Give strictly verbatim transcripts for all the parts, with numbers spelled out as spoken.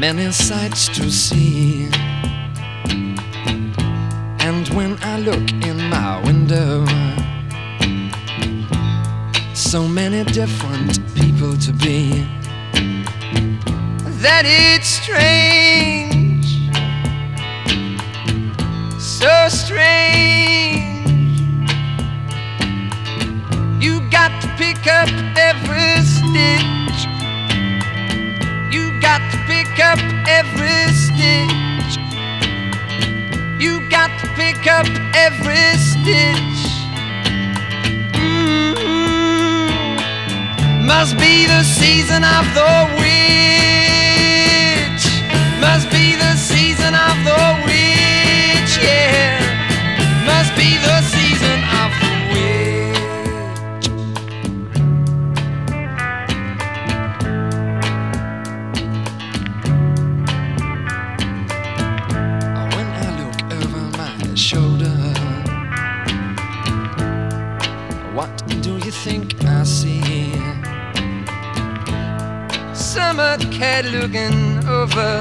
many sights to see. And when I look in my window, so many different people to be, that it's strange, so strange. You got to pick up every stitch, you got to pick up every stitch, you got to pick up every stitch. Mm-hmm. Must be the season of the witch, must be the season of the witch, yeah. Must be the season of the witch. When I look over my shoulder, what do you think I see? Summer cat looking over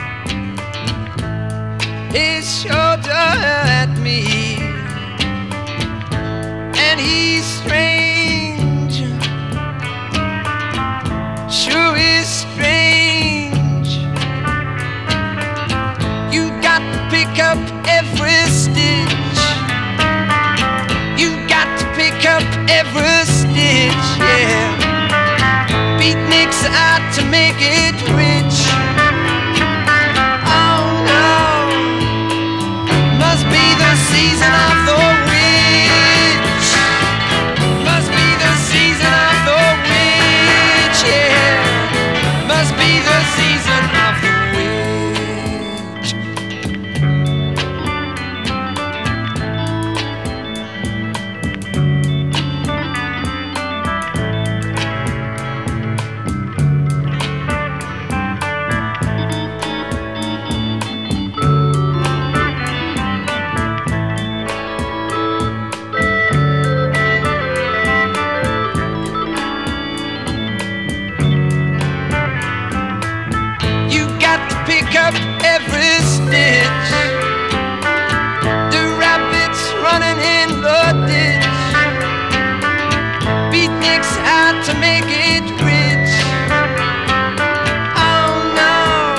his shoulder at me, and he's strange, sure is strange. You got to pick up every stitch, you got to pick up every stitch, yeah. Beatniks out to make it rich. Oh no, must be the season of the witch, must be the season of the witch, yeah. Must be the season of the pick up every stitch. The rabbits running in the ditch. Beatniks out to make it rich. Oh no,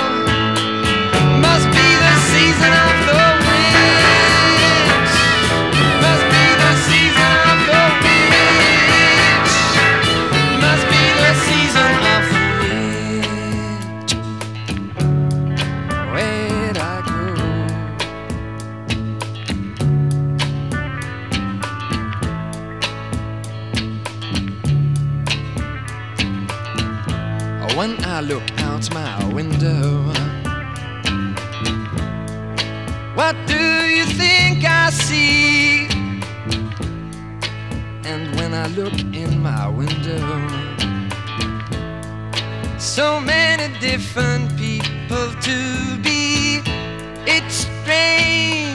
must be the season of the witch, must be the season of the witch, must be the season of the when I look out my window, what do you think I see? And when I look in my window, so many different people to be. It's strange,